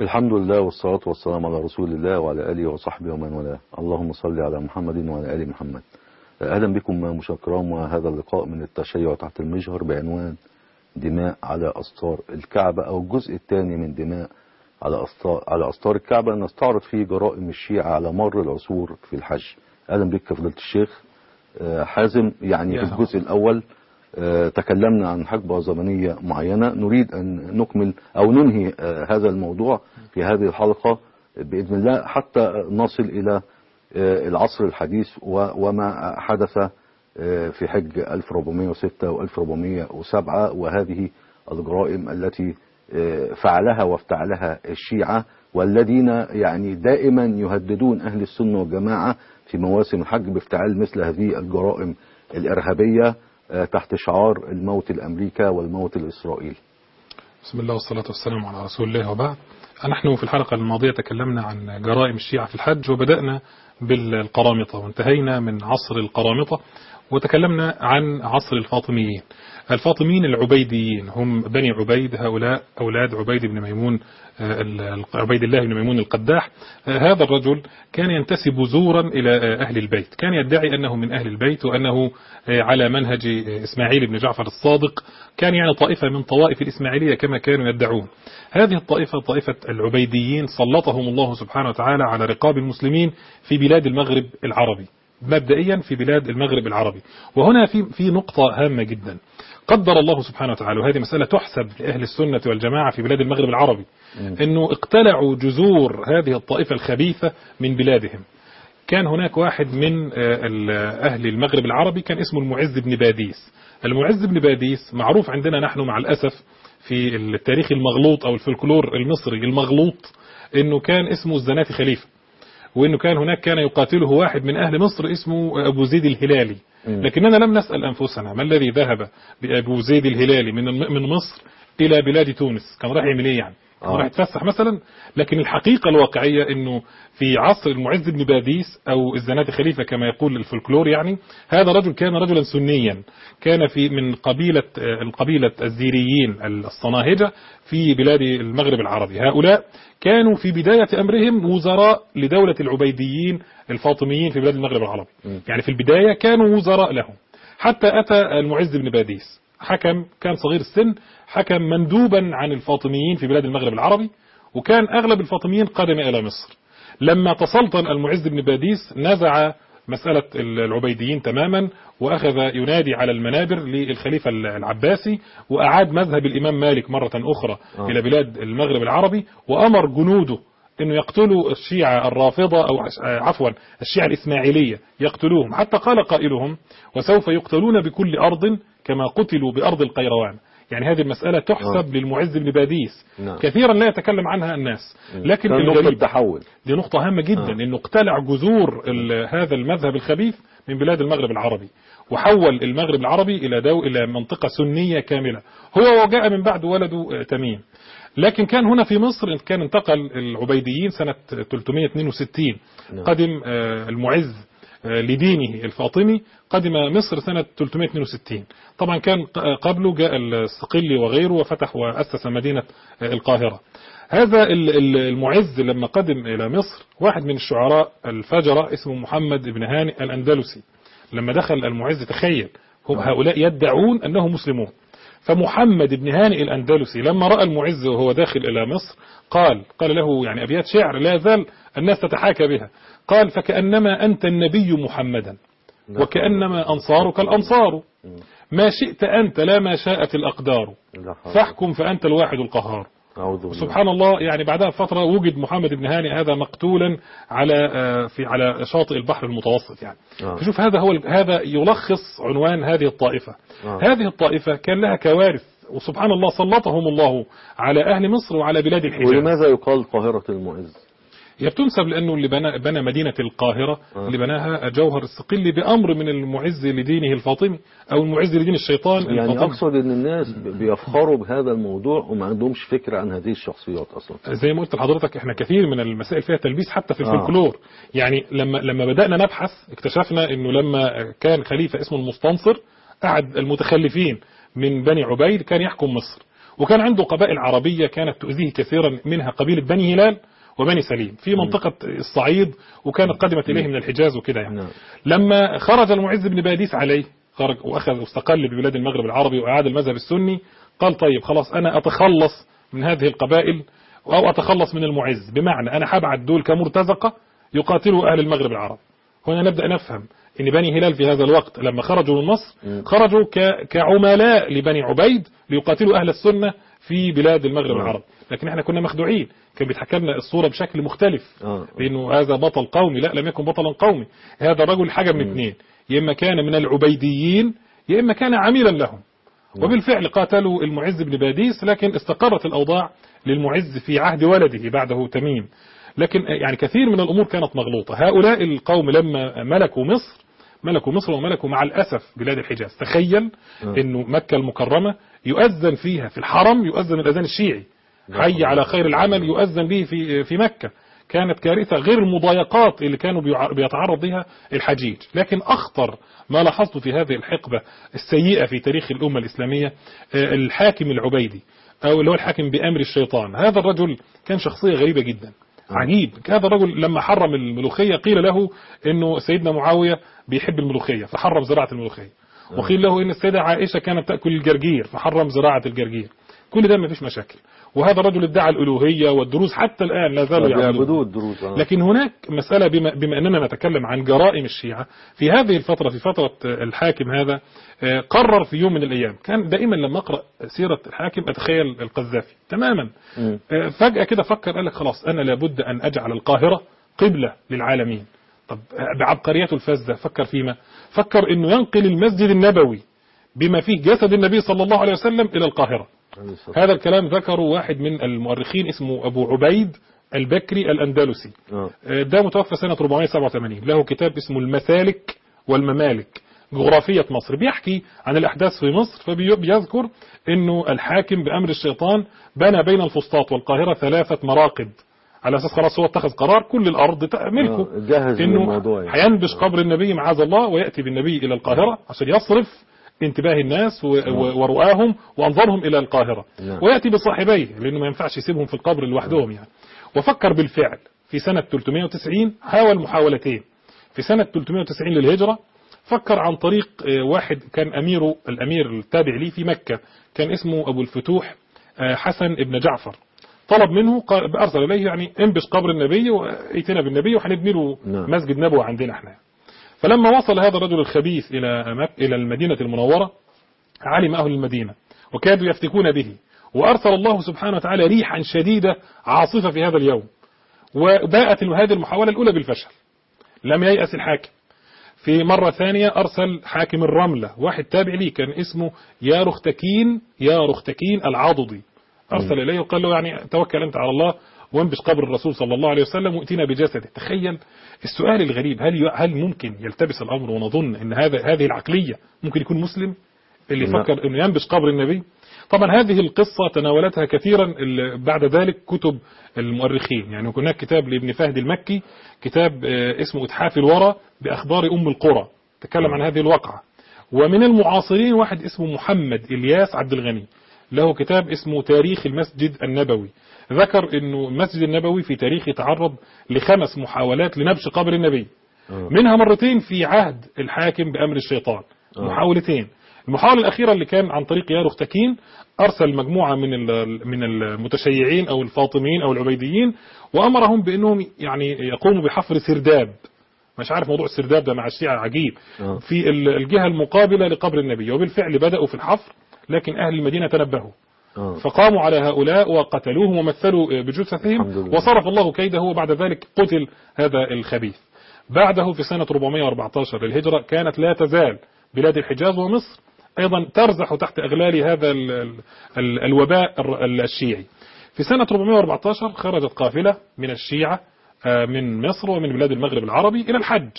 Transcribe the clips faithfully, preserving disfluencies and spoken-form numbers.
الحمد لله والصلاة والسلام على رسول الله وعلى آله وصحبه ومن والاه. اللهم صل على محمد وعلى آل محمد. أهلا بكم مشاهدينا الكرام وهذا اللقاء من التشيع تحت المجهر بعنوان دماء على أستار الكعبة، أو الجزء الثاني من دماء على أستار على أستار الكعبة، نستعرض فيه جرائم الشيعة على مر العصور في الحج. أهلا بك فضيلة الشيخ حازم. يعني في الجزء الأول تكلمنا عن حقبة زمنية معينة، نريد أن نكمل أو ننهي هذا الموضوع في هذه الحلقة بإذن الله حتى نصل إلى العصر الحديث وما حدث في حج ألف وأربعمائة وستة وألف وأربعمائة وسبعة وهذه الجرائم التي فعلها وافتعلها الشيعة، والذين يعني دائما يهددون أهل السنة والجماعة في مواسم الحج بافتعال مثل هذه الجرائم الإرهابية تحت شعار الموت الأمريكا والموت الإسرائيلي. بسم الله والصلاة والسلام على رسول الله وبعد. نحن في الحلقة الماضية تكلمنا عن جرائم الشيعة في الحج، وبدأنا بالقرامطة وانتهينا من عصر القرامطة، وتكلمنا عن عصر الفاطميين. الفاطميين العبيديين هم بني عبيد، هؤلاء أولاد عبيد بن ميمون عبيد الله بن ميمون القداح. هذا الرجل كان ينتسب زورا إلى أهل البيت، كان يدعي أنه من أهل البيت وأنه على منهج إسماعيل بن جعفر الصادق، كان يعني طائفة من طوائف الإسماعيلية كما كانوا يدعون. هذه الطائفة طائفة العبيديين سلطهم الله سبحانه وتعالى على رقاب المسلمين في بلاد المغرب العربي، مبدئيا في بلاد المغرب العربي. وهنا في في نقطة هامة جدا قدر الله سبحانه وتعالى، وهذه مسألة تحسب لأهل السنة والجماعة في بلاد المغرب العربي، أنه اقتلعوا جذور هذه الطائفة الخبيثة من بلادهم. كان هناك واحد من أهل المغرب العربي كان اسمه المعز بن باديس. المعز بن باديس معروف عندنا نحن مع الأسف في التاريخ المغلوط أو الفلكلور المصري المغلوط أنه كان اسمه الزناتي خليفة، وأنه كان هناك كان يقاتله واحد من أهل مصر اسمه أبو زيد الهلالي. لكننا لم نسأل أنفسنا ما الذي ذهب بأبو زيد الهلالي من من مصر إلى بلاد تونس؟ كان راح يعمل إيه يعني؟ كان راح يتفسح مثلا؟ لكن الحقيقة الواقعية أنه في عصر المعز بن باديس أو الزناتي خليفة كما يقول الفلكلور، يعني هذا رجل كان رجلا سنيا، كان في من قبيلة القبيلة الزيريين الصناهجة في بلاد المغرب العربي. هؤلاء كانوا في بداية أمرهم وزراء لدولة العبيديين الفاطميين في بلاد المغرب العربي، يعني في البداية كانوا وزراء لهم، حتى أتى المعز بن باديس حكم، كان صغير السن، حكم مندوبا عن الفاطميين في بلاد المغرب العربي، وكان أغلب الفاطميين قادم إلى مصر. لما تسلطن المعز بن باديس نزع مسألة العبيديين تماما، وأخذ ينادي على المنابر للخليفة العباسي، وأعاد مذهب الإمام مالك مرة أخرى آه. إلى بلاد المغرب العربي، وأمر جنوده أنه يقتلوا الشيعة الرافضة أو عفوا الشيعة الإسماعيلية، يقتلوهم، حتى قال قائلهم وسوف يقتلون بكل أرض كما قتلوا بأرض القيروان. يعني هذه المسألة تحسب آه. للمعز بن باديس، نعم. كثيرا لا يتكلم عنها الناس، لكن الغريب دي نقطة هامة جدا، آه. انه اقتلع جذور هذا المذهب الخبيث من بلاد المغرب العربي، وحول المغرب العربي إلى دو إلى منطقة سنية كاملة، هو وجاء من بعد ولده تميم. لكن كان هنا في مصر كان انتقل العبيديين سنة ثلاثمائة واثنين وستين، نعم. قدم المعز لدينه الفاطمي، قدم مصر سنة ثلاثمائة واثنين وستين. طبعا كان قبله جاء الصقلي وغيره وفتح وأسس مدينة القاهرة. هذا المعز لما قدم إلى مصر، واحد من الشعراء الفجرة اسمه محمد بن هانئ الأندلسي، لما دخل المعز تخيل هم هؤلاء يدعون أنهم مسلمون، فمحمد بن هانئ الأندلسي لما رأى المعز وهو داخل إلى مصر قال قال له يعني أبيات شعر لا زال الناس تتحاكى بها، قال: فكأنما أنت النبي محمدا وكأنما أنصارك الأنصار، ما شئت أنت لا ما شاءت الأقدار، فاحكم فأنت الواحد القهار. سبحان الله. يعني بعدها فترة وجد محمد بن هانئ هذا مقتولا على في على شاطئ البحر المتوسط. يعني آه. فشوف هذا هو هذا يلخص عنوان هذه الطائفة. آه. هذه الطائفة كان لها كوارث، وسبحان الله سلطهم الله على أهل مصر وعلى بلاد الحجاز. ولماذا يقال قاهرة المعز؟ هي بتنسب لأنه اللي بنى, بنى مدينة القاهرة آه. اللي بناها جوهر الصقلي بأمر من المعز لدينه الفاطمي أو المعز لدين الشيطان يعني الفاطمي. أقصد أن الناس بيفخروا بهذا الموضوع وما عندهمش فكرة عن هذه الشخصيات أصلا. زي ما قلت لحضرتك احنا كثير من المسائل فيها تلبيس حتى في الفلكلور. آه. يعني لما لما بدأنا نبحث اكتشفنا أنه لما كان خليفة اسمه المستنصر، قعد المتخلفين من بني عبيد كان يحكم مصر، وكان عنده قبائل عربية كانت تؤذيه كثيرا، منها قبيلة بني هلال وبني سليم في منطقة الصعيد، وكانت قدمت إليه من الحجاز وكده يعني. لما خرج المعز بن باديس عليه، خرج وأخذ واستقل ببلاد المغرب العربي وأعاد المذهب السني، قال طيب خلاص أنا أتخلص من هذه القبائل أو أتخلص من المعز، بمعنى أنا هبعت دول كمرتزقة يقاتلوا أهل المغرب العربي. هنا نبدأ نفهم ان بني هلال في هذا الوقت لما خرجوا من مصر خرجوا كعملاء لبني عبيد ليقاتلوا اهل السنة في بلاد المغرب العربي، لكن احنا كنا مخدوعين، كان بيتحكى لنا الصورة بشكل مختلف، لانه هذا بطل قومي. لا، لم يكن بطلا قومي، هذا الرجل حاجة من اثنين، يا اما كان من العبيديين يا اما كان عميلا لهم. وبالفعل قاتلوا المعز بن باديس، لكن استقرت الاوضاع للمعز في عهد ولده بعده تميم. لكن يعني كثير من الامور كانت مغلوطة. هؤلاء القوم لما ملكوا مصر ملكوا مصر وملكوا مع الأسف بلاد الحجاز. تخيل أنه مكة المكرمة يؤذن فيها في الحرم، يؤذن الأذان الشيعي، حي على خير العمل يؤذن به في في مكة. كانت كارثة، غير المضايقات اللي كانوا بيتعرض لها الحجيج. لكن أخطر ما لاحظته في هذه الحقبة السيئة في تاريخ الأمة الإسلامية الحاكم العبيدي، أو اللي هو الحاكم بأمر الشيطان. هذا الرجل كان شخصية غريبة جدا، عجيب. هذا الرجل لما حرم الملوخية قيل له انه سيدنا معاوية بيحب الملوخية فحرم زراعة الملوخية، وقيل له ان السيدة عائشة كانت تأكل الجرجير فحرم زراعة الجرجير. كل ده ما فيش مشاكل. وهذا الرجل ادعى الألوهية والدروز، حتى الآن لا زالوا يعبدون الدروز. لكن هناك مسألة، بما, بما أننا نتكلم عن جرائم الشيعة في هذه الفترة، في فترة الحاكم هذا قرر في يوم من الأيام، كان دائما لما أقرأ سيرة الحاكم أتخيل القذافي تماما. م. فجأة كده فكر، قال لك خلاص أنا لابد أن أجعل القاهرة قبلة للعالمين. طب بعبقريته الفاسدة فكر فيما فكر أنه ينقل المسجد النبوي بما فيه جسد النبي صلى الله عليه وسلم إلى القاهرة. هذا الكلام ذكره واحد من المؤرخين اسمه أبو عبيد البكري الأندلسي. ده متوفى سنة أربعمائة وسبعة وثمانين، له كتاب اسمه المسالك والممالك، جغرافية مصر، بيحكي عن الأحداث في مصر. فبيذكر أنه الحاكم بأمر الشيطان بنى بين الفسطاط والقاهرة ثلاثة مراقد، على أساس خلاص هو اتخذ قرار كل الأرض ملكه، أنه هينبش قبر النبي معاذ الله ويأتي بالنبي إلى القاهرة عشان يصرف انتباه الناس ورؤاهم وأنظرهم إلى القاهرة، ويأتي بصاحبيه لأنه ما ينفعش يسيبهم في القبر لوحدهم يعني. وفكر بالفعل في سنة ثلاثمائة وتسعين، حاول محاولتين. في سنة ثلاثمائة وتسعين للهجرة فكر عن طريق واحد كان أميره الأمير التابع ليه في مكة، كان اسمه أبو الفتوح حسن ابن جعفر. طلب منه، أرسل إليه يعني انبش قبر النبي وائتنا بالنبي وحنبني له مسجد نبوي عندنا احنا. فلما وصل هذا الرجل الخبيث إلى إلى المدينة المنورة علم أهل المدينة وكادوا يفتكون به، وأرسل الله سبحانه وتعالى ريحا شديدة عاصفة في هذا اليوم، وباءت هذه المحاولة الأولى بالفشل. لم ييأس الحاكم. في مرة ثانية أرسل حاكم الرملة، واحد تابع لي كان اسمه يا رختكين يا رختكين العضدي، أرسل إليه وقال له يعني توكل أنت على الله وانبش قبر الرسول صلى الله عليه وسلم واتينا بجسده. تخيل السؤال الغريب، هل هل ممكن يلتبس الأمر ونظن أن هذا هذه العقلية ممكن يكون مسلم اللي لا. فكر أنه ينبش قبر النبي؟ طبعا هذه القصة تناولتها كثيرا بعد ذلك كتب المؤرخين. يعني هناك كتاب لابن فهد المكي، كتاب اسمه إتحاف الورى بأخبار أم القرى، تكلم عن هذه الواقعة. ومن المعاصرين واحد اسمه محمد إلياس عبد الغني، له كتاب اسمه تاريخ المسجد النبوي، ذكر انه المسجد النبوي في تاريخه تعرض لخمس محاولات لنبش قبر النبي، منها مرتين في عهد الحاكم بأمر الشيطان، محاولتين. المحاولة الأخيرة اللي كان عن طريق يا رختكين، أرسل مجموعة من من المتشيعين أو الفاطميين أو العبيديين وأمرهم بأنهم يعني يقوموا بحفر سرداب. مش عارف موضوع السرداب ده مع الشيعة عجيب، في الجهة المقابلة لقبر النبي، وبالفعل بدأوا في الحفر، لكن أهل المدينة تنبهوا فقاموا على هؤلاء وقتلوهم ومثلوا بجثثهم، وصرف الله كيده، وبعد ذلك قتل هذا الخبيث. بعده في سنة أربعمائة وأربعة عشر للهجرة كانت لا تزال بلاد الحجاز ومصر أيضا ترزح تحت أغلال هذا ال ال ال الوباء الشيعي. في سنة أربعمائة وأربعة عشر خرجت قافلة من الشيعة من مصر ومن بلاد المغرب العربي إلى الحج،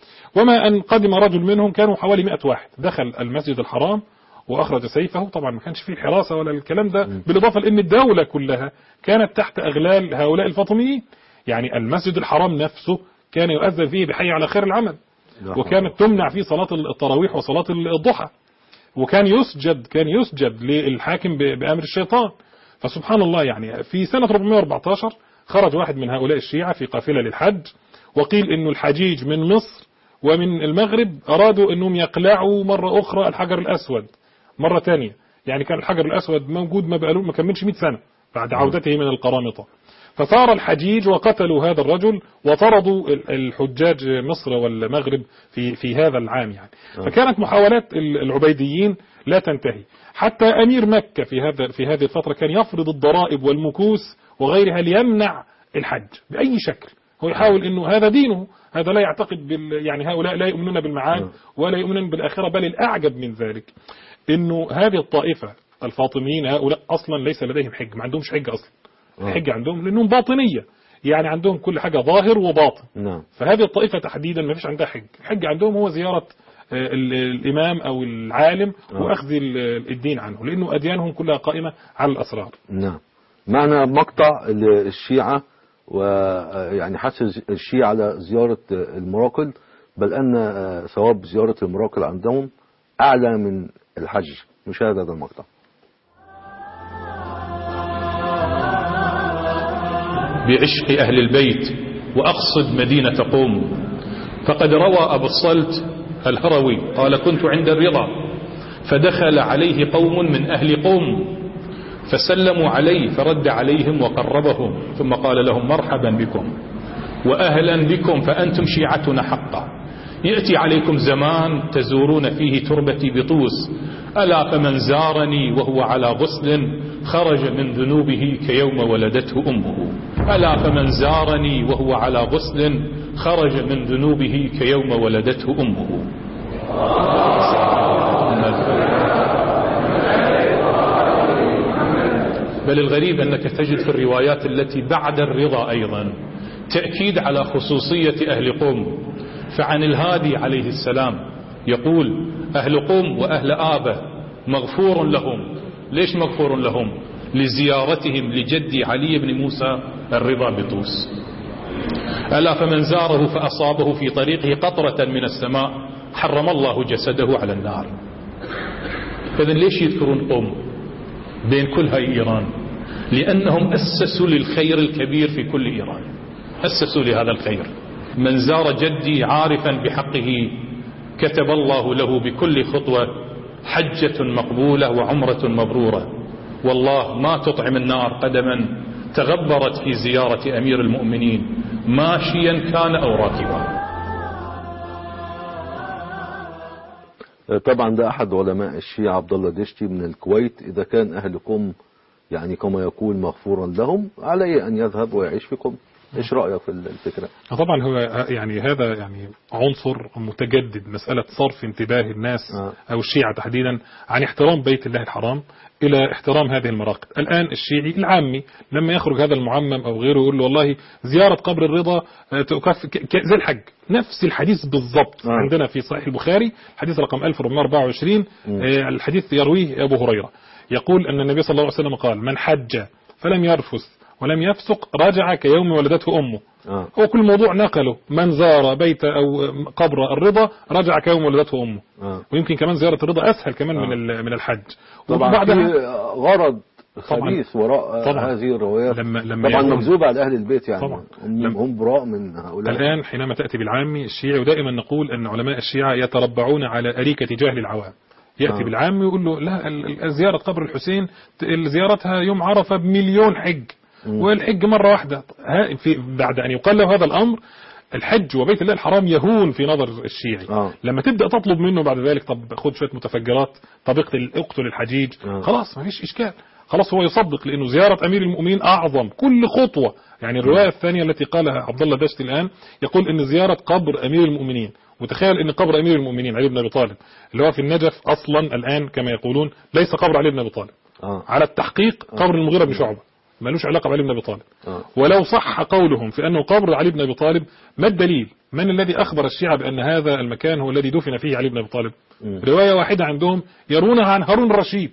وما أن قدم رجل منهم كانوا حوالي مئة واحد، دخل المسجد الحرام وأخرج سيفه. طبعا ما كانش فيه حراسة ولا الكلام ده، بالإضافة لأن الدولة كلها كانت تحت أغلال هؤلاء الفاطميين. يعني المسجد الحرام نفسه كان يؤذن فيه بحي على خير العمل، وكانت تمنع فيه صلاة التراويح وصلاة الضحى. وكان يسجد كان يسجد للحاكم بأمر الشيطان. فسبحان الله، يعني في سنة أربعمائة وأربعة عشر خرج واحد من هؤلاء الشيعة في قافلة للحج، وقيل إنه الحجيج من مصر ومن المغرب أرادوا أنهم يقلعوا مرة أخرى الحجر الأسود مرة تانية. يعني كان الحجر الأسود موجود ما بقاله ما كملش مئة سنة بعد عودته من القرامطة. فثار الحجيج وقتلوا هذا الرجل وطردوا الحجاج مصر والمغرب في في هذا العام يعني. فكانت محاولات العبيديين لا تنتهي، حتى أمير مكة في هذا في هذه الفترة كان يفرض الضرائب والمكوس وغيرها ليمنع الحج بأي شكل. هو يحاول إنه هذا دينه، هذا لا يعتقد بال يعني هؤلاء لا يؤمنون بالمعاد ولا يؤمنون بالآخرة، بل الأعجب من ذلك إنه هذه الطائفة الفاطميين هؤلاء أصلا ليس لديهم حج، ما عندهمش حج أصلا. الحج عندهم لأنهم باطنية، يعني عندهم كل حاجة ظاهر وباطن. نعم. فهذه الطائفة تحديدا ما فيش عندها حج. الحج عندهم هو زيارة الإمام أو العالم وأخذ الدين عنه، لأنه أديانهم كلها قائمة على الأسرار. نعم. معنى مقطع الشيعة ويعني حث الشيعة على زيارة المراقل، بل أن ثواب زيارة المراقل عندهم أعلى من الحج. نشاهد هذا المقطع. بعشق أهل البيت وأقصد مدينة قوم. فقد روى أبو الصلت الهروي قال: كنت عند الرضا فدخل عليه قوم من أهل قوم فسلموا عليه فرد عليهم وقربهم، ثم قال لهم: مرحبا بكم وأهلا بكم فأنتم شيعتنا حقا. يأتي عليكم زمان تزورون فيه تربتي بطوس، ألا فمن زارني وهو على غسل خرج من ذنوبه كيوم ولدته أمه. ألا فمن زارني وهو على غسل خرج من ذنوبه كيوم ولدته أمه. بل الغريب أنك تجد في الروايات التي بعد الرضا أيضا تأكيد على خصوصية أهل قوم. فعن الهادي عليه السلام يقول: أهل قوم وأهل آبة مغفور لهم. ليش مغفور لهم؟ لزيارتهم لجدي علي بن موسى الرضا بطوس. ألا فمن زاره فأصابه في طريقه قطرة من السماء حرم الله جسده على النار. إذن ليش يذكرون قوم بين كل هاي إيران؟ لأنهم أسسوا للخير الكبير في كل إيران، أسسوا لهذا الخير. من زار جدي عارفا بحقه كتب الله له بكل خطوة حجة مقبولة وعمرة مبرورة. والله ما تطعم النار قدما تغبرت في زيارة أمير المؤمنين ماشيا كان أو راكبا. طبعا ده أحد علماء الشيعة عبد الله دشتي من الكويت. إذا كان أهل قم يعني كما يقول مغفورا لهم، عليه أن يذهب ويعيش في قم. ايش رأيك في الفكرة؟ طبعا هو يعني هذا يعني عنصر متجدد، مسألة صرف انتباه الناس آه. او الشيعة تحديدا عن احترام بيت الله الحرام الى احترام هذه المراقد. الان الشيعي العامي لما يخرج هذا المعمم او غيره يقول له والله زيارة قبر الرضا زي الحج، نفس الحديث بالضبط. آه. عندنا في صحيح البخاري حديث رقم ألف وأربعمائة وأربعة وعشرين، آه الحديث يرويه ابو هريرة، يقول ان النبي صلى الله عليه وسلم قال: من حج فلم يرفث ولم يفسق رجع كيوم ولدته أمه. آه. هو كل موضوع نقله: من زار بيت أو قبر الرضا رجع كيوم ولدته أمه. آه. ويمكن كمان زيارة الرضا أسهل كمان آه. من من الحج. طبعا في غرض خبيث وراء طبعا هذه الروايات، لما لما طبعا مكذوبة على أهل البيت، يعني طبعا هم, هم براء من هؤلاء. الآن حينما تأتي بالعامي الشيعي، ودائما نقول أن علماء الشيعة يتربعون على أريكة جهل العوام. يأتي آه. بالعام يقول له: لا، زيارة قبر الحسين زيارتها يوم عرفة بمليون حج، والحج مرة واحدة. في بعد أن يقال له هذا الأمر، الحج وبيت الله الحرام يهون في نظر الشيعي. آه. لما تبدأ تطلب منه بعد ذلك: طب خد شوية متفجرات، طب اقتل اقتل الحجيج، آه. خلاص ما فيش إشكال، خلاص هو يصدق، لأنه زيارة أمير المؤمنين أعظم كل خطوة. يعني الرواية الثانية التي قالها عبد الله دشتي الآن يقول إن زيارة قبر أمير المؤمنين، وتخيل ان قبر امير المؤمنين علي بن ابي طالب اللي هو في النجف اصلا الان كما يقولون ليس قبر علي بن ابي طالب. آه. على التحقيق قبر المغيرة بن شعبة، مالوش علاقة بعلي بن ابي طالب. آه. ولو صح قولهم في انه قبر علي بن ابي طالب، ما الدليل؟ من الذي اخبر الشيعة بان هذا المكان هو الذي دفن فيه علي بن ابي طالب؟ م. رواية واحدة عندهم يرونها عن هارون الرشيد.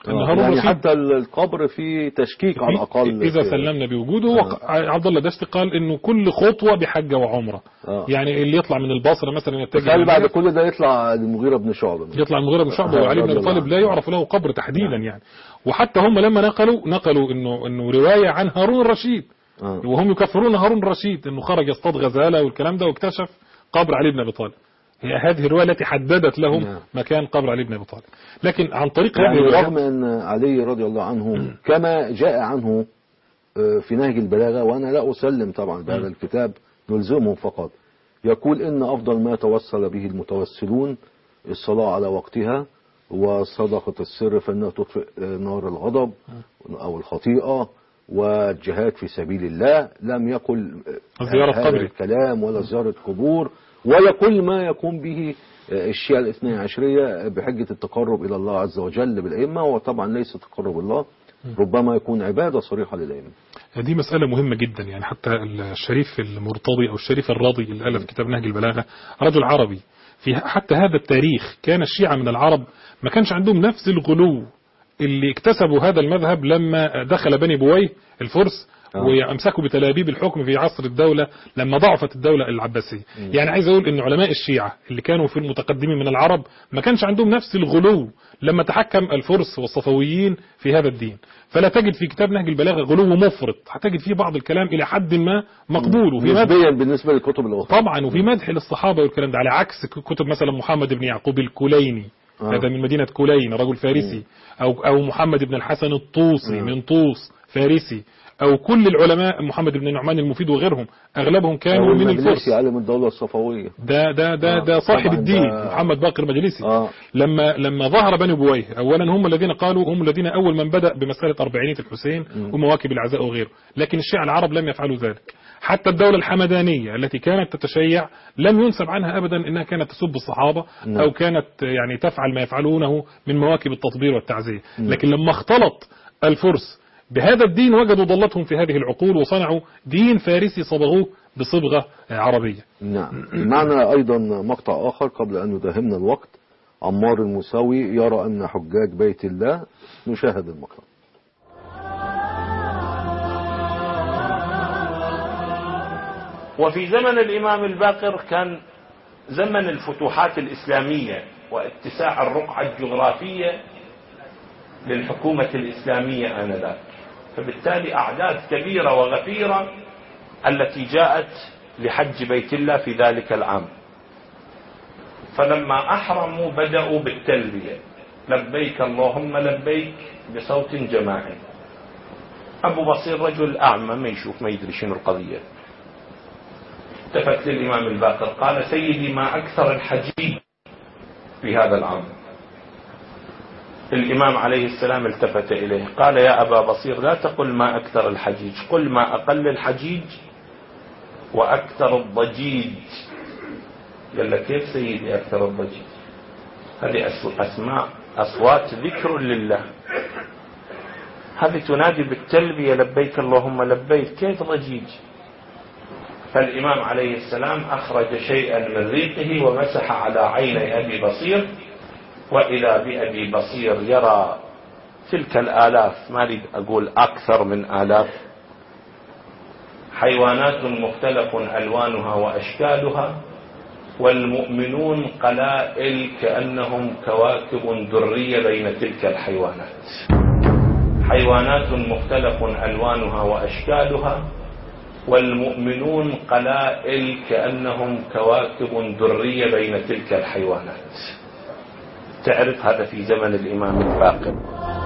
ان هارون يعني الرشيد حتى القبر فيه تشكيك على الأقل. إذا سلمنا بوجوده. آه. عبد الله دشتي قال إنه كل خطوة بحجة وعمرة. آه. يعني اللي يطلع من البصرة مثلا يتجه قال بعد كل ده يطلع المغيرة بن شعبة يطلع المغيرة بن شعبة وعلي بن أبي طالب لا يعرف له قبر تحديدا. يعني وحتى هم لما نقلوا نقلوا إنه إنه رواية عن هارون الرشيد. آه. وهم يكفرون هارون الرشيد إنه خرج يصطاد غزالة والكلام ده واكتشف قبر علي بن أبي طالب. هي هذه الرواية التي حددت لهم نعم. مكان قبر علي بن أبي طالب. لكن عن طريق يعني رغم أن علي رضي الله عنه كما جاء عنه في نهج البلاغة، وأنا لا أسلم طبعا بهذا الكتاب نلزمه فقط، يقول إن أفضل ما توصل به المتوسلون الصلاة على وقتها وصدقة السر فإنها تطفئ نار الغضب أو الخطيئة والجهاد في سبيل الله. لم يقل زيارة قبر الكلام ولا زيارة قبور ولا كل ما يقوم به الشيعة الاثنى عشرية بحجة التقرب إلى الله عز وجل بالأئمة، وطبعا ليس تقرب الله، ربما يكون عبادة صريحة للأئمة. دي مسألة مهمة جدا. يعني حتى الشريف المرتضي أو الشريف الراضي اللي ألف كتاب نهج البلاغة رجل عربي. في حتى هذا التاريخ كان الشيعة من العرب ما كانش عندهم نفس الغلو اللي اكتسبوا هذا المذهب لما دخل بني بويه الفرس ويمسكوا بتلابيب الحكم في عصر الدولة لما ضعفت الدولة العباسية. يعني عايز أقول إن علماء الشيعة اللي كانوا في المتقدمين من العرب ما كانش عندهم نفس الغلو لما تحكم الفرس والصفويين في هذا الدين. فلا تجد في كتاب نهج البلاغة غلو مفرط، هتجد فيه بعض الكلام إلى حد ما مقبول وفي نسبيا بالنسبة للكتب الأخرى طبعا، وفي مدح للصحابة والكلام ده، على عكس كتب مثلا محمد بن يعقوب الكليني آه. هذا من مدينة كولين رجل فارسي، أو أو محمد بن الحسن الطوسي من طوس فارسي، أو كل العلماء محمد بن النعمان المفيد وغيرهم أغلبهم كانوا من الفرس. عالم الدولة الصفوية ده ده ده ده صاحب الدين ده محمد باقر مجلسي. آه. لما لما ظهر بني بويه أولا هم الذين قالوا هم الذين أول من بدأ بمسألة أربعينية الحسين م. ومواكب العزاء وغيره، لكن الشيعة العرب لم يفعلوا ذلك. حتى الدولة الحمدانية التي كانت تتشيع لم ينسب عنها أبدا أنها كانت تسب الصحابة م. أو كانت يعني تفعل ما يفعلونه من مواكب التطبير والتعزية، لكن لما اختلط الفرس بهذا الدين وجدوا ضلتهم في هذه العقول وصنعوا دين فارسي صبغوه بصبغة عربية. نعم. معنا أيضا مقطع آخر قبل أن يداهمنا الوقت. عمار الموسوي يرى أن حجاج بيت الله. نشاهد المقطع. وفي زمن الإمام الباقر كان زمن الفتوحات الإسلامية واتساع الرقعة الجغرافية للحكومة الإسلامية آنذاك، فبالتالي أعداد كبيرة وغفيرة التي جاءت لحج بيت الله في ذلك العام. فلما أحرموا بدأوا بالتلبية لبيك اللهم لبيك بصوت جماعي. أبو بصير رجل أعمى ما يشوف ما يدري شنو القضية، التفت للإمام الباقر قال سيدي ما أكثر الحجيج في هذا العام. الإمام عليه السلام التفت إليه قال يا أبا بصير لا تقل ما أكثر الحجيج، قل ما أقل الحجيج وأكثر الضجيج. قال لك كيف سيدي أكثر الضجيج؟ هذه أسماء أصوات ذكر لله، هذه تنادي بالتلبية لبيك اللهم لبيك، كيف ضجيج؟ فالإمام عليه السلام أخرج شيئا من ريقه ومسح على عيني أبي بصير، وإذا بأبي بصير يرى تلك الآلاف، ما أريد أقول أكثر من آلاف، حيوانات مختلف ألوانها وأشكالها، والمؤمنون قلائل كأنهم كواكب درية بين تلك الحيوانات. حيوانات مختلف ألوانها وأشكالها والمؤمنون قلائل كأنهم كواكب درية بين تلك الحيوانات. تعرف هذا في زمن الإمام الباقر.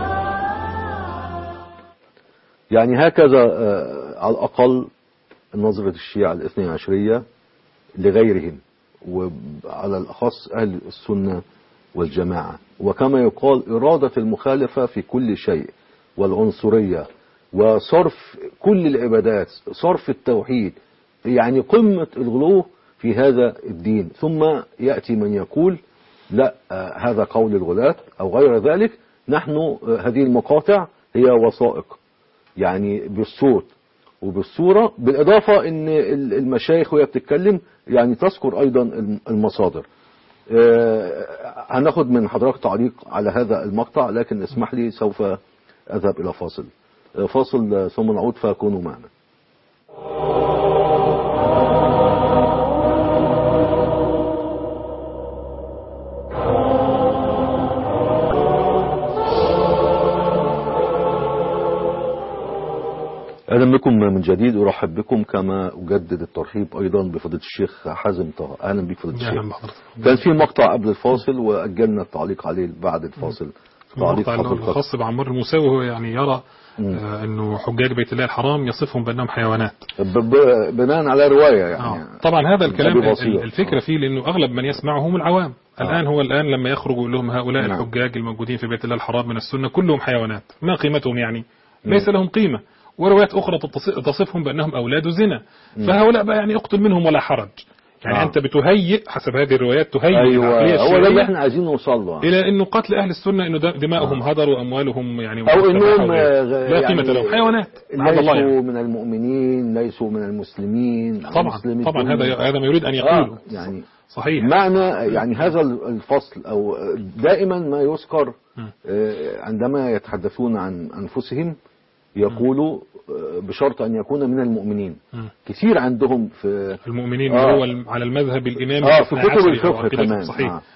يعني هكذا على الأقل نظرة الشيعة الاثنى عشرية لغيرهم، وعلى الأخص أهل السنة والجماعة، وكما يقال إرادة المخالفة في كل شيء والعنصرية وصرف كل العبادات، صرف التوحيد، يعني قمة الغلو في هذا الدين. ثم يأتي من يقول لا هذا قول الغلاة أو غير ذلك. نحن هذه المقاطع هي وثائق، يعني بالصوت وبالصورة، بالإضافة أن المشايخ وهي بتتكلم يعني تذكر أيضا المصادر. آه هناخد من حضرتك تعليق على هذا المقطع، لكن اسمح لي سوف أذهب إلى فاصل آه فاصل ثم نعود، فكونوا معنا. أهلا بكم من جديد، أرحب بكم كما أجدد الترحيب أيضا بفضيلة الشيخ حازم طه. أهلا بك فضيلة الشيخ. كان في مقطع قبل الفاصل وأجلنا التعليق عليه بعد الفاصل. تعليق الخاص بعمار الموسوي هو يعني يرى آه أنه حجاج بيت الله الحرام يصفهم بأنهم حيوانات بناء على رواية يعني. آه. طبعا هذا الكلام الفكرة آه. فيه لأنه أغلب من يسمعهم العوام. آه. الآن هو الآن لما يخرجوا يقول لهم هؤلاء نعم. الحجاج الموجودين في بيت الله الحرام من السنة كلهم حيوانات، ما قيمتهم يعني؟ ليس لهم قيمة. وروايات أخرى تصفهم بأنهم أولاد زنا، فهؤلاء بقى يعني اقتل منهم ولا حرج. يعني آه. أنت بتهيئ حسب هذه الروايات تهيئ أيوة. هو ده اللي احنا عايزين نوصل له إلى إنه قتل أهل السنة إنه دماؤهم آه. هدر وأموالهم يعني أو إنهم لا قيمة يعني لهم، حيوانات ليسوا الله يعني. من المؤمنين، ليسوا من المسلمين. طبعا طبعا هذا هذا ما يريد أن يقوله آه. يعني صحيح. معنى يعني هذا الفصل أو دائما ما يذكر عندما يتحدثون عن أنفسهم يقولوا بشرط أن يكون من المؤمنين. م. كثير عندهم في المؤمنين آه. هو على المذهب الإمامي آه في كتب الفقه كمان. صحيح. آه.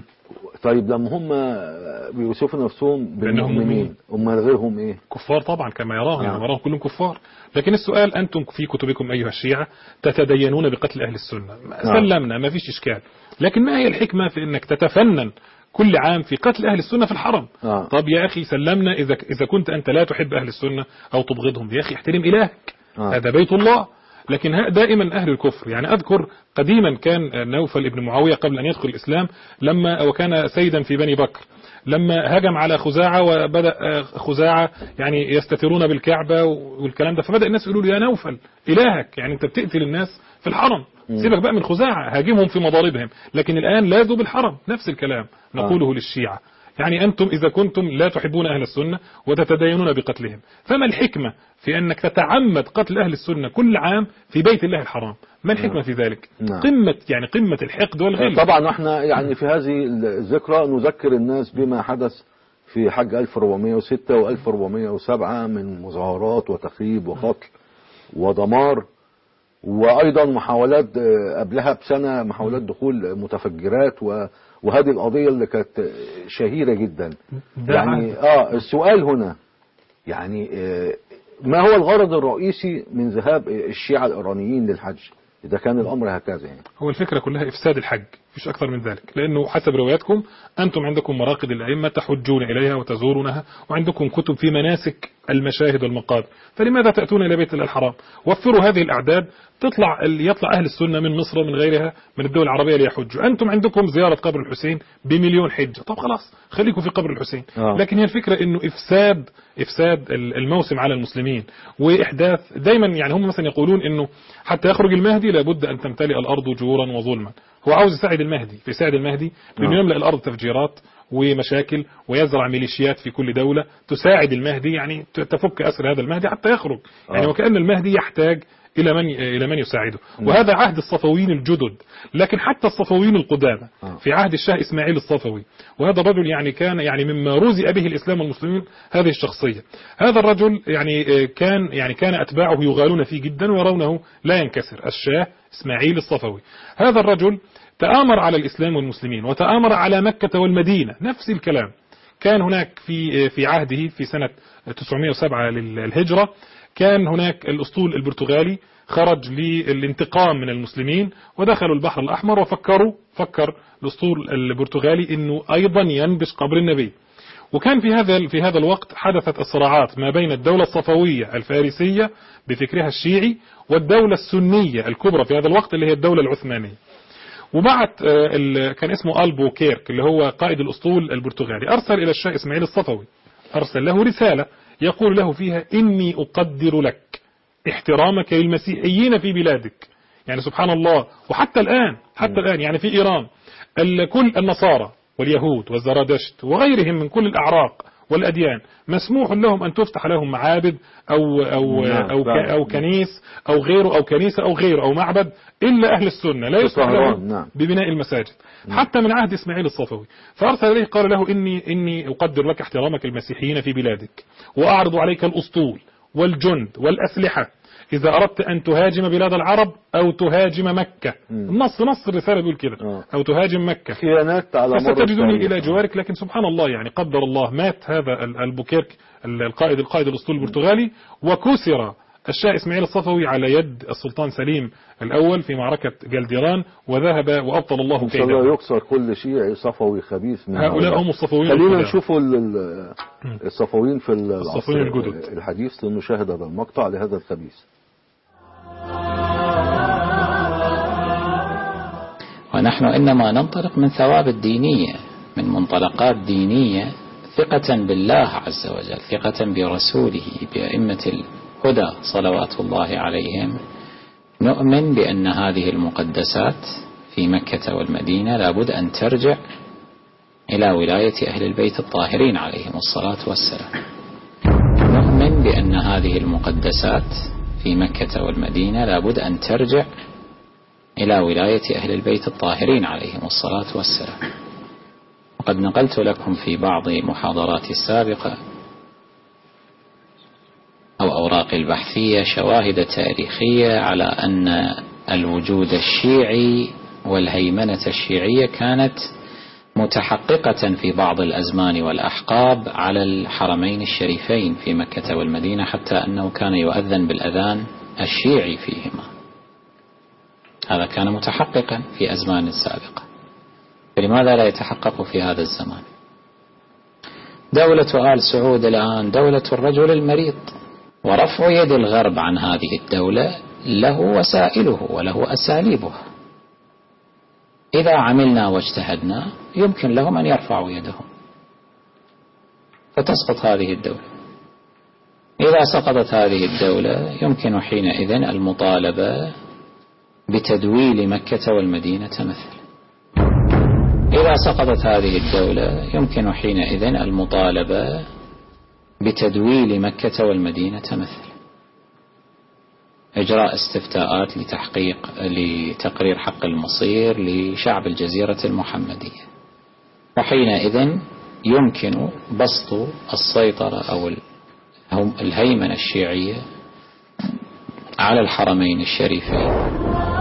طيب لما هم بيوصفوا نفسهم بالمؤمنين هم غيرهم إيه؟ كفار طبعا كما يراهم. آه. يعني يراهم كلهم كفار. لكن السؤال أنتم في كتبكم أيها الشيعة تتدينون بقتل أهل السنة. آه. سلمنا ما فيش إشكال، لكن ما هي الحكمة في أنك تتفنن كل عام في قتل أهل السنة في الحرم؟ آه. طب يا أخي سلمنا إذا إذا كنت أنت لا تحب أهل السنة أو تبغضهم، يا أخي احترم إلهك. آه. هذا بيت الله. لكن دائما أهل الكفر، يعني أذكر قديما كان نوفل ابن معاوية قبل أن يدخل الإسلام لما وكان سيدا في بني بكر، لما هجم على خزاعة وبدأ خزاعة يعني يستترون بالكعبة والكلام ده، فبدأ الناس يقولوا له يا نوفل إلهك، يعني أنت بتقتل الناس في الحرم، سيبك بقى من خزاعة هاجمهم في مضاربهم. لكن الآن لاذوا بالحرم، نفس الكلام نقوله آه. للشيعة. يعني أنتم إذا كنتم لا تحبون أهل السنة وتتدينون بقتلهم، فما الحكمة في أنك تتعمد قتل أهل السنة كل عام في بيت الله الحرام؟ ما الحكمة في ذلك؟ نعم. قمة يعني قمة الحقد والغل. طبعا احنا يعني في هذه الذكرى نذكر الناس بما حدث في حج ألف وأربعمائة وستة وألف وأربعمائة وسبعة من مظاهرات وتخريب وقتل ودمار، وأيضا محاولات قبلها بسنة محاولات دخول متفجرات، وهذه القضية اللي كانت شهيرة جدا. يعني آه السؤال هنا يعني آه ما هو الغرض الرئيسي من ذهاب الشيعة الإيرانيين للحج إذا كان الأمر هكذا؟ يعني هو الفكرة كلها إفساد الحج، مش أكثر من ذلك. لأنه حسب رواياتكم أنتم عندكم مراقد الأئمة تحجون إليها وتزورونها، وعندكم كتب في مناسك المشاهد والمقابر، فلماذا تأتون إلى بيت الله الحرام؟ وفروا هذه الأعداد، تطلع يطلع أهل السنة من مصر ومن غيرها من الدول العربية ليحجوا. أنتم عندكم زيارة قبر الحسين بمليون حجة، طب خلاص خليكم في قبر الحسين. آه. لكن هي الفكرة إنه إفساد إفساد الموسم على المسلمين وإحداث دايما. يعني هم مثلا يقولون إنه حتى يخرج المهدي لابد أن تمتلئ الأرض جورا وظلما. هو عاوز يساعد المهدي، في يساعد المهدي بأنه يملأ الأرض تفجيرات ومشاكل ويزرع ميليشيات في كل دولة تساعد المهدي، يعني تفك أسر هذا المهدي حتى يخرج. يعني وكأن المهدي يحتاج إلى من إلى من يساعده. وهذا عهد الصفويين الجدد. لكن حتى الصفويين القدامى في عهد الشاه إسماعيل الصفوي، وهذا الرجل يعني كان يعني مما رزق به الإسلام والمسلمين هذه الشخصية. هذا الرجل يعني كان يعني كان أتباعه يغالون فيه جدا ويرونه لا ينكسر. الشاه إسماعيل الصفوي هذا الرجل تآمر على الإسلام والمسلمين وتآمر على مكة والمدينة، نفس الكلام. كان هناك في في عهده في سنة تسعمائة وسبعة للهجرة كان هناك الأسطول البرتغالي خرج للانتقام من المسلمين ودخلوا البحر الأحمر، وفكروا فكر الأسطول البرتغالي إنه أيضا ينبش قبر النبي. وكان في هذا في هذا الوقت حدثت الصراعات ما بين الدولة الصفوية الفارسية بفكرها الشيعي والدولة السنية الكبرى في هذا الوقت اللي هي الدولة العثمانية. وبعت كان اسمه ألبو كيرك اللي هو قائد الأسطول البرتغالي أرسل إلى الشاه إسماعيل الصفوي، أرسل له رسالة يقول له فيها إني أقدر لك احترامك للمسيحيين في بلادك. يعني سبحان الله. وحتى الآن حتى الآن يعني في إيران كل النصارى واليهود والزرادشت وغيرهم من كل الأعراق والأديان مسموح لهم أن تفتح لهم معابد أو أو أو أو كنيس أو غيره أو كنيسة أو غيره أو معبد، إلا أهل السنة لا يسمح لهم ببناء المساجد حتى من عهد إسماعيل الصفوي. فأرسل إليه قال له إني إني أقدر لك احترامك المسيحيين في بلادك، وأعرض عليك الأسطول والجند والأسلحة إذا أردت أن تهاجم بلاد العرب أو تهاجم مكة. النص نص الرسالة بيقول كده، أو تهاجم مكة خيانات على مر فستجدني إلى جوارك. لكن سبحان الله يعني قدر الله مات هذا البوكيرك القائد القائد الأسطول البرتغالي، وكسر الشاه إسماعيل الصفوي على يد السلطان سليم الأول في معركة جلديران، وذهب وأبطل الله كيده. الله يكسر كل شيعي صفوي خبيث من هؤلاء هم الصفويين. خلينا نشوفوا الصفويين في الصفويين الجدد الحديث لنشاهد هذا المقطع لهذا الخبيث. ونحن إنما ننطلق من ثوابت دينية، من منطلقات دينية، ثقة بالله عز وجل، ثقة برسوله، بأئمة الهدى صلوات الله عليهم. نؤمن بأن هذه المقدسات في مكة والمدينة لابد أن ترجع إلى ولاية أهل البيت الطاهرين عليهم الصلاة والسلام. نؤمن بأن هذه المقدسات في مكة والمدينة لابد أن ترجع إلى ولاية أهل البيت الطاهرين عليهم الصلاة والسلام. وقد نقلت لكم في بعض محاضراتي السابقة أو أوراقي البحثية شواهد تاريخية على أن الوجود الشيعي والهيمنة الشيعية كانت متحققة في بعض الأزمان والأحقاب على الحرمين الشريفين في مكة والمدينة، حتى أنه كان يؤذن بالأذان الشيعي فيهما. هذا كان متحققا في أزمان سابقة، فلماذا لا يتحقق في هذا الزمان؟ دولة آل سعود الآن دولة الرجل المريض، ورفع يد الغرب عن هذه الدولة له وسائله وله أساليبه. إذا عملنا واجتهدنا يمكن لهم أن يرفعوا يدهم فتسقط هذه الدولة. إذا سقطت هذه الدولة يمكن حينئذ المطالبة بتدويل مكة والمدينة مثلا. إذا سقطت هذه الدولة يمكن حينئذ المطالبة بتدويل مكة والمدينة مثلا، إجراء استفتاءات لتحقيق لتقرير حق المصير لشعب الجزيرة المحمدية، وحينئذ يمكن بسط السيطرة أو الهيمنة الشيعية على الحرمين الشريفين.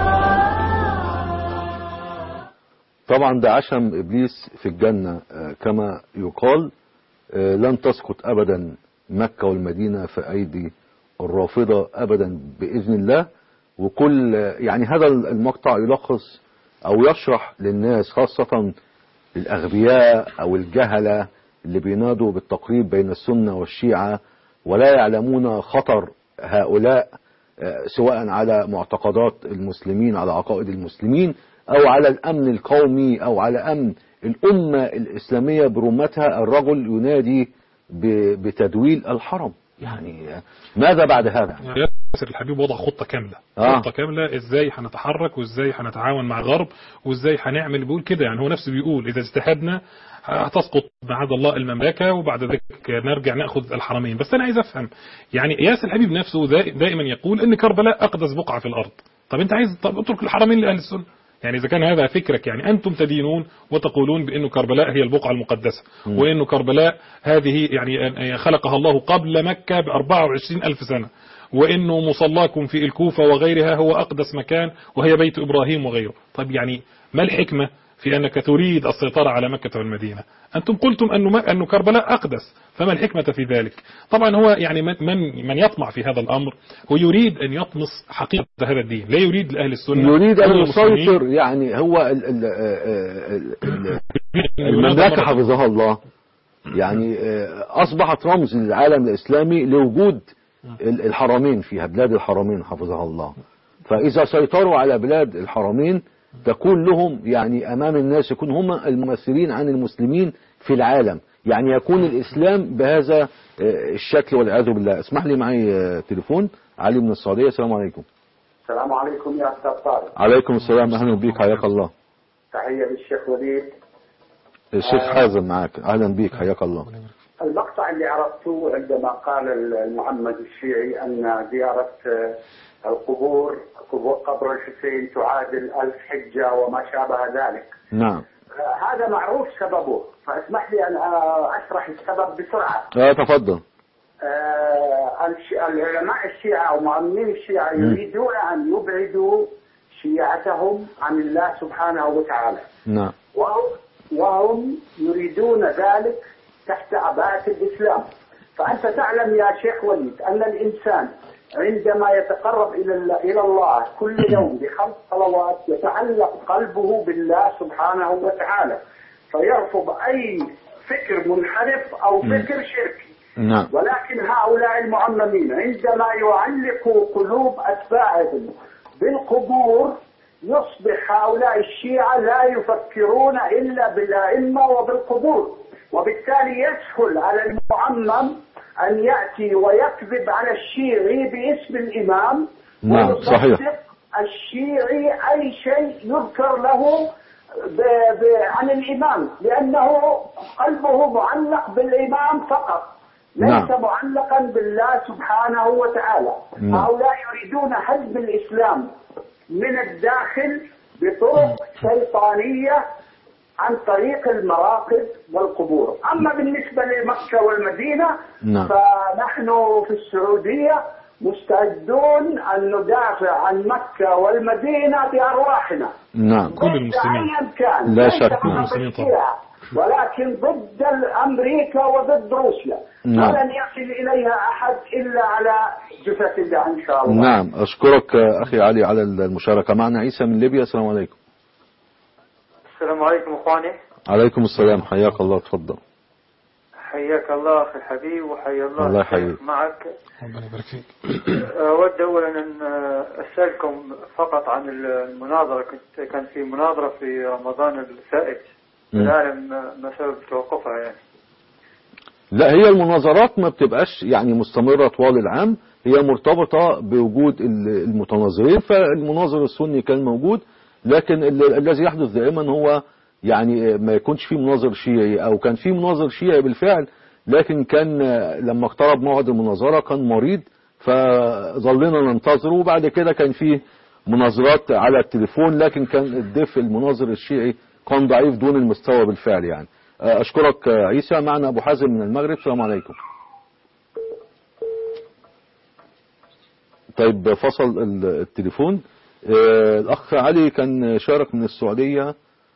طبعا ده عشم إبليس في الجنة كما يقال. لن تسقط أبدا مكة والمدينة في أيدي الرافضة أبدا بإذن الله. وكل يعني هذا المقطع يلخص أو يشرح للناس خاصة الأغبياء أو الجهلة اللي بينادوا بالتقريب بين السنة والشيعة ولا يعلمون خطر هؤلاء سواء على معتقدات المسلمين، على عقائد المسلمين، أو على الأمن القومي، أو على أمن الأمة الإسلامية برمتها. الرجل ينادي بتدويل الحرم، يعني ماذا بعد هذا؟ ياسر الحبيب وضع خطة كاملة آه. خطة كاملة ازاي هنتحرك وازاي هنتعاون مع الغرب وازاي هنعمل. بيقول كده يعني، هو نفسه بيقول إذا اجتهدنا هتسقط بعد الله المملكة وبعد ذلك نرجع نأخذ الحرمين. بس أنا عايز أفهم يعني ياسر الحبيب نفسه دائما يقول إن كربلاء أقدس بقعة في الأرض. طب أنت عايز طب اترك الحرمين لأهل السنة. يعني إذا كان هذا فكرك، يعني أنتم تدينون وتقولون بأنه كربلاء هي البقعة المقدسة، م. وأنه كربلاء هذه يعني خلقها الله قبل مكة بأربعة وعشرين ألف سنة، وأنه مصلاكم في الكوفة وغيرها هو أقدس مكان وهي بيت إبراهيم وغيره. طب يعني ما الحكمة في أنك تريد السيطرة على مكة والمدينة؟ أنتم قلتم أنه أنه كربلاء أقدس، فما الحكمة في ذلك؟ طبعا هو يعني من من يطمع في هذا الأمر هو يريد أن يطمس حقيقة هذا الدين، لا يريد لأهل السنة، يريد أن يسيطر. يعني هو ال ال ال المملكة حفظها الله يعني أصبحت رمز للعالم الإسلامي لوجود الحرمين فيها، بلاد الحرمين حفظها الله. فإذا سيطروا على بلاد الحرمين تكون لهم يعني أمام الناس، يكون هم الممثلين عن المسلمين في العالم، يعني يكون الإسلام بهذا الشكل والعياذ بالله. اسمح لي معي تليفون. علي من السعودية. السلام عليكم. السلام عليكم يا أستاذ طارق. عليكم السلام، أهلا بك، حياك الله. تحية للشيخ وليد. الشيخ حازم معك، أهلا بك، حياك الله. المقطع المقطع اللي عرفته عندما قال المعمد الشيعي أن زيارة القبور قبر الحسين تعادل ألف حجة وما شابه ذلك. نعم. هذا معروف سببه، فاسمح لي أن أشرح السبب بسرعة. اه تفضل. العلماء الشيعة أو مؤمنين الشيعة يريدون أن يبعدوا شيعتهم عن الله سبحانه وتعالى. نعم. وهم, وهم يريدون ذلك تحت عباءة الإسلام. فأنت تعلم يا شيخ وليد أن الإنسان عندما يتقرب إلى إلى الله كل يوم بخمس صلوات يتعلق قلبه بالله سبحانه وتعالى، فيرفض أي فكر منحرف أو فكر شركي. نعم. ولكن هؤلاء المعممين عندما يعلقوا قلوب أتباعهم بالقبور يصبح هؤلاء الشيعة لا يفكرون إلا بالأئمة وبالقبور، وبالتالي يسهل على المعمم أن يأتي ويكذب على الشيعي باسم الإمام. نعم صحيح. الشيعي أي شيء يذكر له ب... ب... عن الإمام، لأنه قلبه معلق بالإمام فقط، ليس نعم. معلقا بالله سبحانه وتعالى. نعم. هؤلاء يريدون هدم الإسلام من الداخل بطرق شيطانية عن طريق المراقد والقبور. أما بالنسبة لمكة والمدينة نعم. فنحن في السعودية مستعدون أن ندافع عن مكة والمدينة بأرواحنا. نعم. كل المسلمين كان لا شك كل المسلمين طبعا، ولكن ضد أمريكا وضد روسيا. نعم. ولن يصل إليها أحد إلا على جثة الله إن شاء الله. نعم. أشكرك أخي علي على المشاركة معنا. عيسى من ليبيا، السلام عليكم. السلام عليكم اخواني. عليكم السلام، حياك الله، تفضل. حياك الله اخي الحبيب وحيا الله, الله يحييك معك. ربنا يبارك فيك. اود اولا ان اسالكم فقط عن المناظره. كنت كان في مناظره في رمضان الفائت، لا اعلم ما سبب توقفها يعني. لا، هي المناظرات ما بتبقاش يعني مستمرة طوال العام، هي مرتبطة بوجود المتناظرين. فالمناظر السني كان موجود، لكن الذي يحدث دائما هو يعني ما يكونش فيه مناظر شيعي، او كان فيه مناظر شيعي بالفعل، لكن كان لما اقترب موعد المناظرة كان مريض فظلنا ننتظره، وبعد كده كان فيه مناظرات على التليفون، لكن كان الضيف المناظر الشيعي كان ضعيف دون المستوى بالفعل يعني. أشكرك عيسى. معنا أبو حازم من المغرب، السلام عليكم. طيب فصل التليفون. الأخ علي كان شارك من السعودية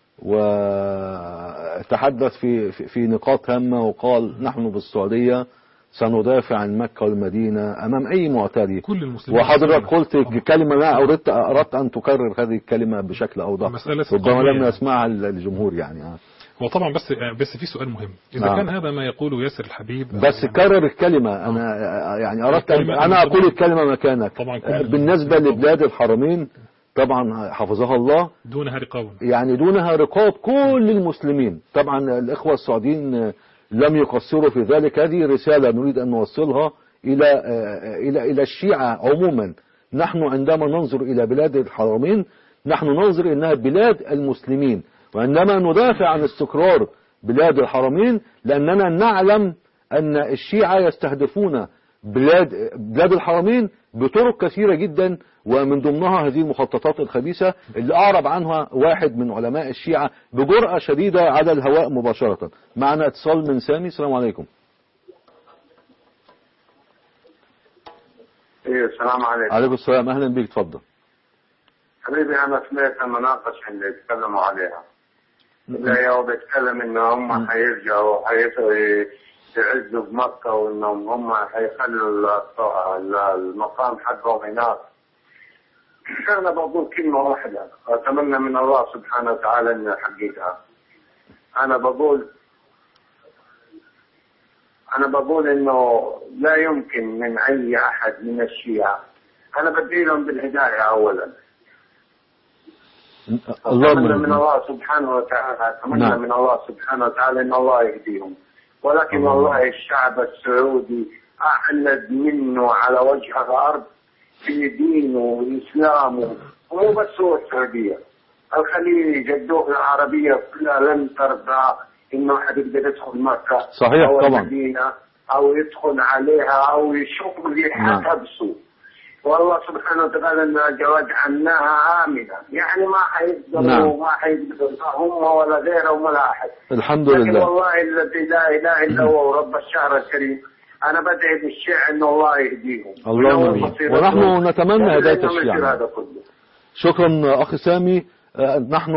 وتحدث في في نقاط هامة، وقال نحن بالسعودية سندافع عن مكة والمدينة أمام أي معتدي. كل المسلمين. وحضرتك قلت كلمة ما أردت أردت أن تكرر هذه الكلمة بشكل أوضح، ربما لم يسمعها الجمهور يعني. هو طبعا بس بس في سؤال مهم، إذا آه. كان هذا ما يقوله ياسر الحبيب بس يعني كرر الكلمة. أنا يعني أردت أن أنا أقول الكلمة مكانك. طبعا بالنسبة لبلاد الحرمين طبعا حفظها الله دونها رقاب، يعني دونها رقاب كل المسلمين. طبعا الإخوة السعوديين لم يقصروا في ذلك. هذه رسالة نريد أن نوصلها إلى إلى إلى الشيعة عموما. نحن عندما ننظر إلى بلاد الحرمين نحن ننظر إنها بلاد المسلمين، وعندما ندافع عن استقرار بلاد الحرمين لأننا نعلم أن الشيعة يستهدفون بلاد بلاد الحرمين بطرق كثيرة جدا، ومن ضمنها هذه المخططات الخبيثة اللي أعرب عنها واحد من علماء الشيعة بجرأة شديدة على الهواء مباشرة. معنا اتصال من سامي، السلام عليكم. ايه السلام عليكم. عليكم السلام، أهلا بك، تفضل. حبيبي أنا سمعت المناقشة اللي اتكلموا عليها، لا يوم بيتكلم إن هم حيرجعوا حيعزوا بمكة وإنهم هم حيخلوا المقام حقهم هناك. أنا بقول كلمة واحدة أتمنى من الله سبحانه وتعالى أن يحققها. أنا بقول أنا بقول إنه لا يمكن من أي أحد من الشيعة، أنا بدي لهم بالهداية أولا. أتمنى من الله سبحانه وتعالى أتمنى نعم. من الله سبحانه وتعالى إن الله يهديهم، ولكن الله. والله الشعب السعودي أعلد منه على وجه الأرض في دينه وإسلامه، ومو بس هو السعودية، الخليج، الدول العربية كلها لن ترضى إنه أحد يقدر يدخل مكة صحيح أو طبعا. المدينة أو يدخل عليها أو يشوف ريحتها بسوء. والله سبحانه وتعالى أن جواد عناها آمنة، يعني ما حيقدروا نعم. ما حيقدروا هم ولا غيرهم ولا أحد. الحمد لكن لله. والله الذي لا إله إلا هو ورب الشهر الكريم، أنا بدعي بالشيعة إن الله يهديهم. اللهم آمين. ونحن نتمنى هداية الشيعة. شكرا أخي سامي. نحن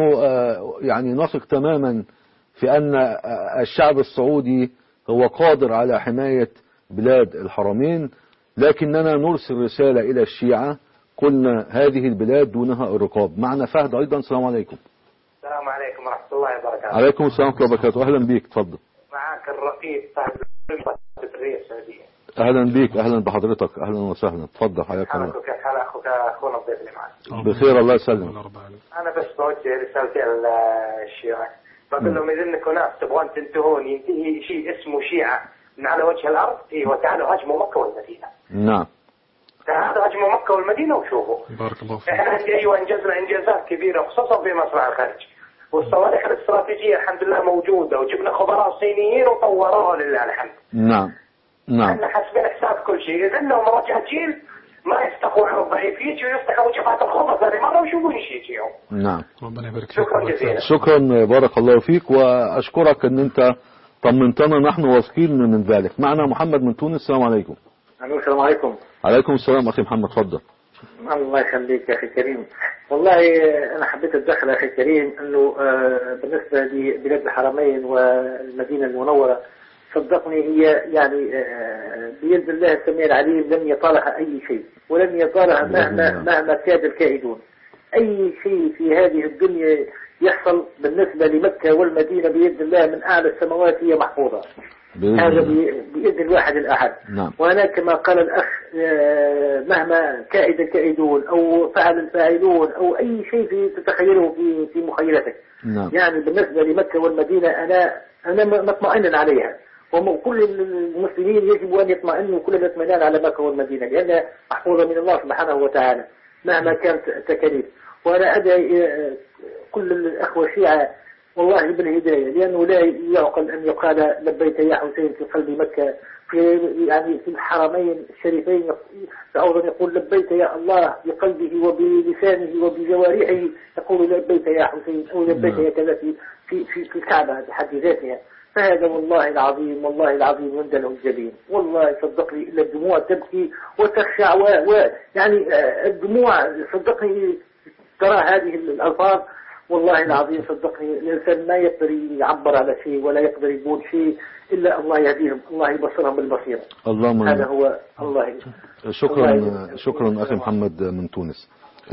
يعني نثق تماما في أن الشعب السعودي هو قادر على حماية بلاد الحرمين، لكننا نرسل رسالة إلى الشيعة قلنا هذه البلاد دونها الرقاب. معنا فهد أيضا. السلام عليكم. السلام عليكم ورحمة الله وبركاته. عليكم السلام ورحمة الله وبركاته. أهلا بيك. تفضل. معك الرقيب صاحب البرية السعودية. أهلا بيك. أهلا بحضرتك. أهلا وسهلا. تفضل. حياك الله. كيف حال أخوك أخونا الضيف اللي معك؟ بخير الله يسلمك. أنا بس بوجه رسالتي للشيعة، بقول لهم إذا إنكم ناس تبغون تنتهون ينتهي شيء اسمه شيعة من على وجه الأرض، إيه وتعالوا هاجموا مكة والمدينة. نعم. تعالوا هاجموا مكة والمدينة وشوفوا. بارك الله فيك. إحنا أيوة أنجزنا إنجازات كبيرة خصوصا في مصنع الخارج، والصواريخ الاستراتيجية الحمد لله موجودة، وجبنا خبراء صينيين وطوروها لله الحمد. نعم نعم. احنا حاسبين حساب كل شيء، إذا إنهم مواجهة جيل ما يستقوا على الضعيف، يجوا يفتحوا جبهات الخبز هذه مرة ويشوفون ايش يجيهم. نعم. ربنا يبارك فيك. شكرا جزيلا. شكرا بارك الله فيك، وأشكرك أن أنت طمنتنا، نحن واثقين من ذلك. معنا محمد من تونس. السلام عليكم. السلام عليكم. عليكم السلام أخي محمد. تفضل. الله يخليك يا أخي كريم. والله أنا حبيت أتدخل يا أخي كريم أنه بالنسبة لبلاد الحرمين والمدينة المنورة، صدقني هي يعني بيد الله السميع العليم لن يطالها أي شيء، ولن يطالها مهما مهما كاد الكائدون. أي شيء في هذه الدنيا يحصل بالنسبة لمكة والمدينة بيد الله من أعلى السماوات هي محفوظة. هذا بيد الواحد الأحد. نعم. وأنا كما قال الأخ مهما كائد الكائدون أو فعل الفاعلون أو أي شيء في تتخيله في في مخيلتك. نعم. يعني بالنسبة لمكة والمدينة أنا أنا مطمئن عليها، وكل المسلمين يجب أن يطمئنوا كل الاطمئنان على مكة والمدينة لأنها محفوظة من الله سبحانه وتعالى مهما كانت تكاليف. وأنا أدعي كل الأخوة الشيعة والله بالهداية، لأنه لا يعقل أن يقال لبيك يا حسين في قلب مكة، في يعني في الحرمين الشريفين أيضا يقول لبيك يا الله بقلبه وبلسانه وبجوارحه يقول لبيك يا حسين أو لبيك يا كذا في في في, في الكعبة بحد ذاتها. فهذا والله العظيم والله العظيم يندله الجبين. والله صدقني إلا الدموع تبكي وتخشع ويعني الدموع صدقني ترى هذه الألفاظ. والله العظيم صدقني الإنسان ما يقدر يعبر على شيء ولا يقدر يقول شيء إلا الله يهديهم، الله يبصرهم بالبصيرة. اللهم هذا هو. الله شكرا الله شكرا أخي محمد من تونس.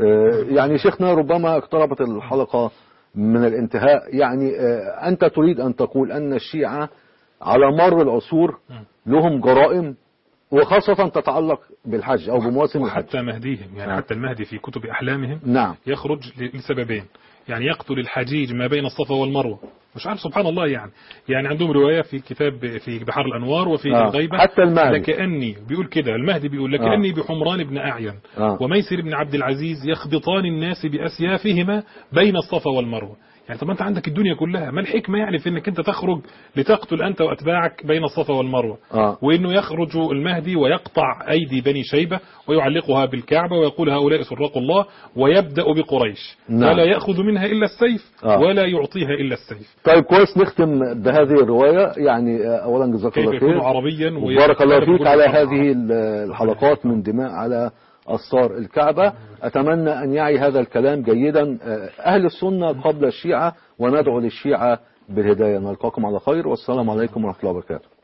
يعني شيخنا ربما اقتربت الحلقة من الانتهاء، يعني أنت تريد أن تقول أن الشيعة على مر العصور لهم جرائم وخاصة تتعلق بالحج أو بمواسم الحج. حتى مهديهم يعني. نعم. حتى المهدي في كتب أحلامهم نعم. يخرج لسببين، يعني يقتل الحجيج ما بين الصفا والمروة. مش عارف سبحان الله يعني يعني عندهم رواية في كتاب في بحر الأنوار وفي آه. الغيبة حتى المهدي لكأني بيقول كده المهدي بيقول لكأني آه. بحمران بن أعين آه. وميسر بن عبد العزيز يخبطان الناس بأسيافهما بين الصفا والمروة. يعني طب انت عندك الدنيا كلها، ما الحكمة يعني في انك انت تخرج لتقتل انت واتباعك بين الصفا والمروة آه. وانه يخرج المهدي ويقطع ايدي بني شيبة ويعلقها بالكعبة ويقول هؤلاء سراق الله ويبدأ بقريش. نعم. ولا يأخذ منها الا السيف آه. ولا يعطيها الا السيف. طيب كويس نختم بهذه الرواية. يعني اولا جزاك الله خير عربيا وبارك الله فيك على هذه الحلقات من دماء على أسطار الكعبة. أتمنى أن يعي هذا الكلام جيدا أهل السنة قبل الشيعة، وندعو للشيعة بالهداية. نلقاكم على خير والسلام عليكم ورحمة الله وبركاته.